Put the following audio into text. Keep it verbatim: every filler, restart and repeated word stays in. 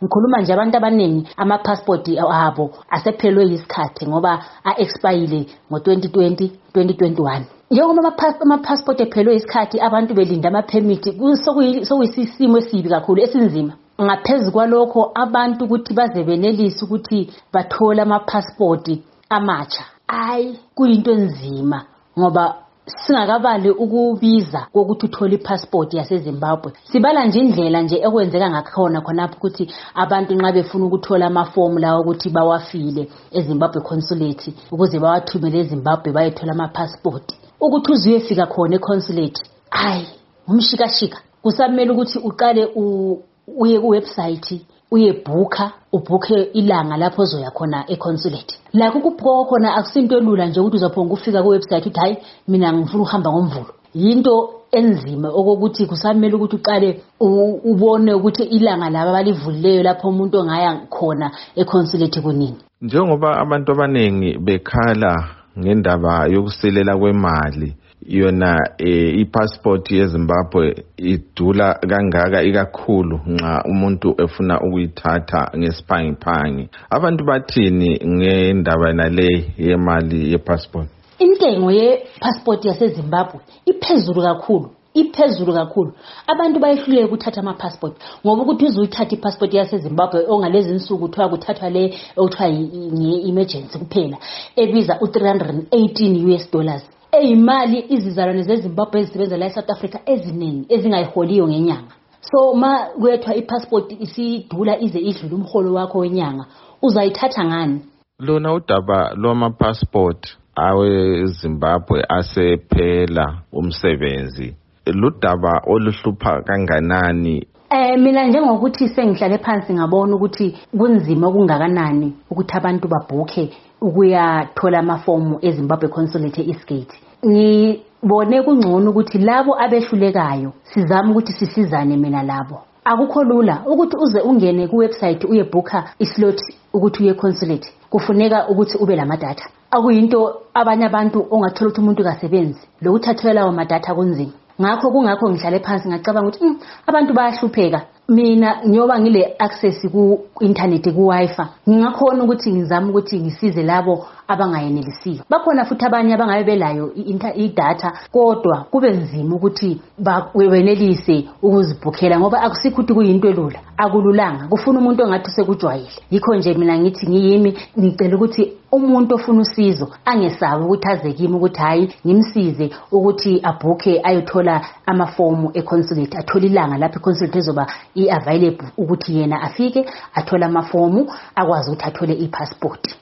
ngikhuluma nje abantu abaningi ama passport abo asephelwe isikhathi ngoba a expire ngo twenty twenty twenty twenty-one. Njengoba ama passport ephelwe isikhathi abantu belinda ama permit sokuyisimo esibi kakhulu esinzima. Ngaphezulu kwalokho abantu ukuthi baze benelise ukuthi bathola ama passport amatsha, ayi kuyinto enzima ngoba singakabali ukubiza kokuthi uthole ipassport yaseZimbabwe. Sibala nje indlela nje ekwenzeka ngakhona khonapho ukuthi abantu nxa befuna ukuthola amaform lawo ukuthi bawafile eZimbabwe consulate ukuze bawathumele eZimbabwe bayethola ama passport. Ukuthi uzuyefika khona econsulate, ayi umshikashika. Kusamele ukuthi uqale uye ku website uyebhuka ubhuke ilanga lapho ozoya khona econsulate. La ukubhuka khona akusinto elula nje ukuthi uzophonga ufika ku website uthi hayi mina ngifuna uhamba ngomvulo. Yinto enzima okokuthi kusamele ukuthi uqale ubone ukuthi ilanga laba balivulileyo lapho umuntu ongaya khona econsulate kunini. Njengoba abantu abanengi bekhala ngendaba yokuselela kwemali, yona eh, ipassport yeZimbabwe idula kangaka ikakhulu nxa umuntu efuna ukuyithatha ngesiphangi. Abantu bathini ngendaba nale yemali yepassport? Intengo yepassport yaseZimbabwe iphezulu kakhulu. Iphezulu kakhulu. Abantu bayihluleke ukuthatha ama passport ngoba ukuthi uzuyithatha ipassport yaseZimbabwe ongalezi insuku kuthiwa kuthathwa le okuthiwa yi-emergency kuphela ebiza u three hundred eighteen US dollars. Eyimali izizalwane zeZimbabwe ezisebenza la eSouth Africa eziningi ezingayiholiyo ngenyanga. So ma kwethwa ipassport isidula ize idlule umholo wakho wenyanga, uzayithatha ngani? Lona udaba lwama passport awe Zimbabwe asephela umsebenzi ludaba oluhlupha kanganani? Eh mina njengokuthi sengihlale phansi ngabona ukuthi kunzima okungakanani ukuthi abantu babhuke ukuyathola amafomu eZimbabwe consulate eSgate. Ngibone kungcono ukuthi labo abehlulekayo sizama ukuthi sisizane mina labo. Akukho lula ukuthi uze ungene ku website uyebhuka islot ukuthi uye consulate. Kufuneka ukuthi ube lama data. Akuyinto abanye abantu ongathola ukuthi umuntu kasebenzi lokuthathela lawo madatha kunzima. Ngakho kungakho ngihlale phansi ngacabanga ukuthi mm, abantu bayahlupheka. Mina ngiyoba ngile access ku internet ku wifi ngingakhona ukuthi ngizama ukuthi ngisize labo abangayenelisiyo. Bakhona futhi abanye abangabe belayo i-data kodwa kube nzima ukuthi bawenelise ukuzibhukhela ngoba akusikho ukuthi kuyinto elula. Akululanga, kufuna umuntu ongathi sekujwayele. Yikho nje mina ngithi ngiyimi ngicela ukuthi umuntu ofuna usizo angesabi ukuthi aze kimi ukuthi hayi ngimsize ukuthi abhuke ayothola amafomu econsulate, athola ilanga lapho iconsulate ezoba i-available ukuthi yena afike athola amafomu akwazi ukuthi athole ipassport.